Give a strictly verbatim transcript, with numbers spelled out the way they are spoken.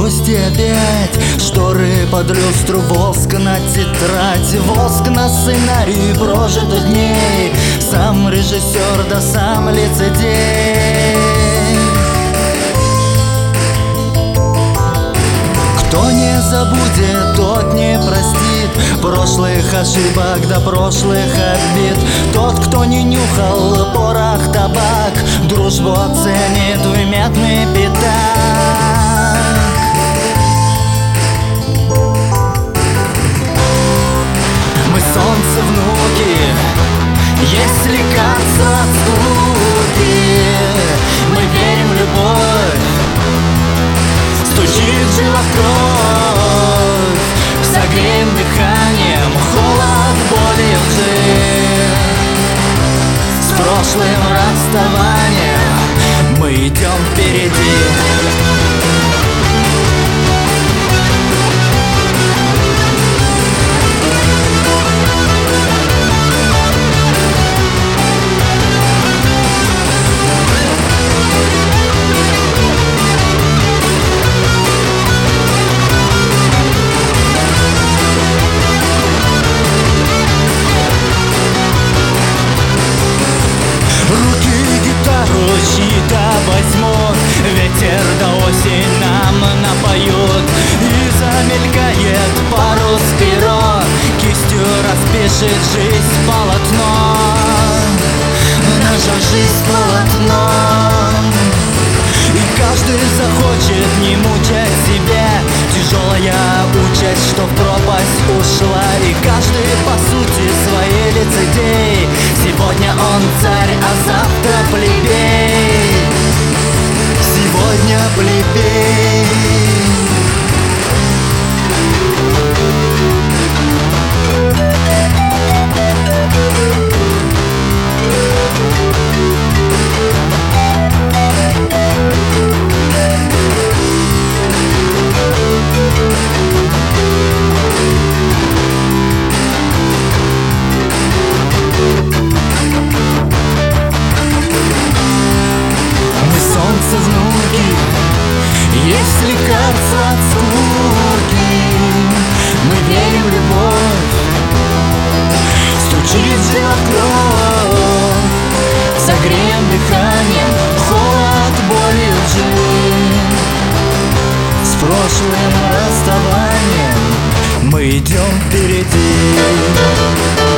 грусть и опять шторы под люстру, воск на тетрадь, воск на сценарий прожитых дней. Сам режиссер, да сам лицедей. Кто не забудет, тот не простит прошлых ошибок, да прошлых обид. Тот, кто не нюхал порох, табак, дружбу оценит в медный пятак. Мы солнце, внуки, есть лекарство от скуки. Мы верим в любовь, стучит в жилах кровь, согреем дыханием холод, боли и лжи. С прошлым расставанием мы идем впереди. Чьи-то возьмут, ветер до осень нам напоют. И замелькает парус перо, кистью распишет жизнь полотно. Наша жизнь полотно. И каждый захочет не мучать себя, тяжелая участь, что в пропасть ушла. И каждый по сути своей лицедей. Сегодня он царь, а завтра плебей. Сегодня плебей. Есть лекарство от скуки. Мы верим в любовь, стучит в жилах кровь, согреем дыханием холод, боль и лжи. С прошлым расставанием мы идем впереди.